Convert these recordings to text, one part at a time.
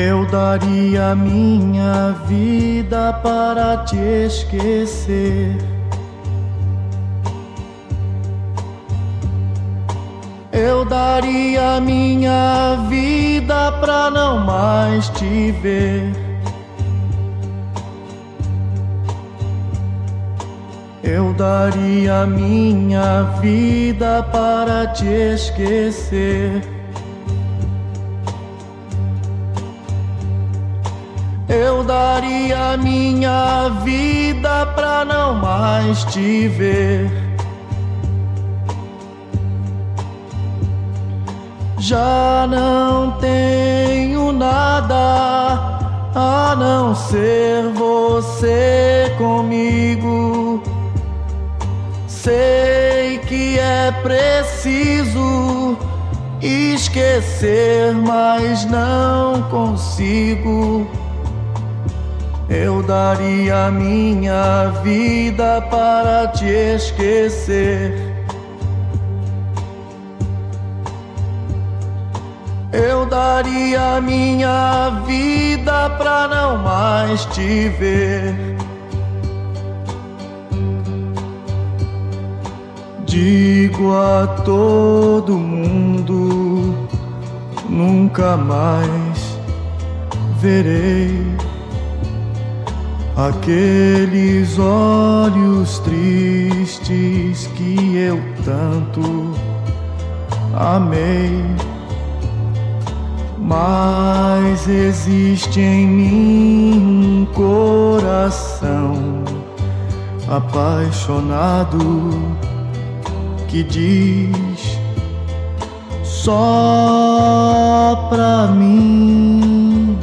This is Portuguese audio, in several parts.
Eu daria minha vida para te esquecer. Eu daria minha vida pra não mais te ver. Eu daria minha vida para te esquecer. Eu daria minha vida pra não mais te ver. Já não tenho nada a não ser você comigo. Sei que é preciso esquecer, mas não consigo. Eu daria minha vida para te esquecer. Eu daria minha vida pra não mais te ver. Digo a todo mundo, nunca mais verei aqueles olhos tristes que eu tanto amei. Mas existe em mim um coração apaixonado que diz só pra mim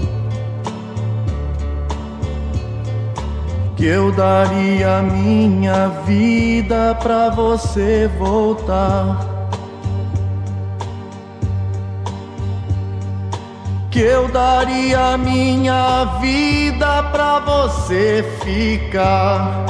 que eu daria minha vida pra você voltar. Que eu daria minha vida pra você ficar.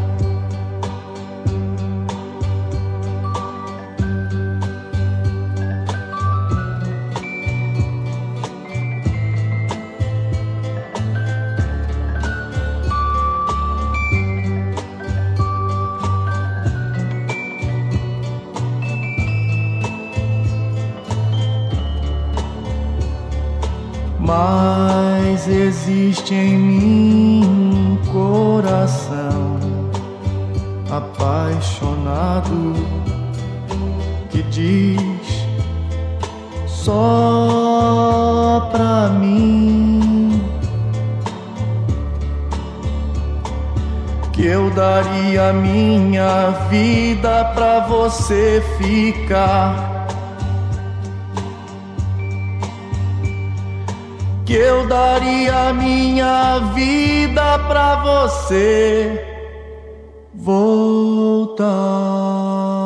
Mas existe em mim um coração apaixonado que diz só pra mim que eu daria minha vida pra você ficar. Que eu daria minha vida pra você voltar.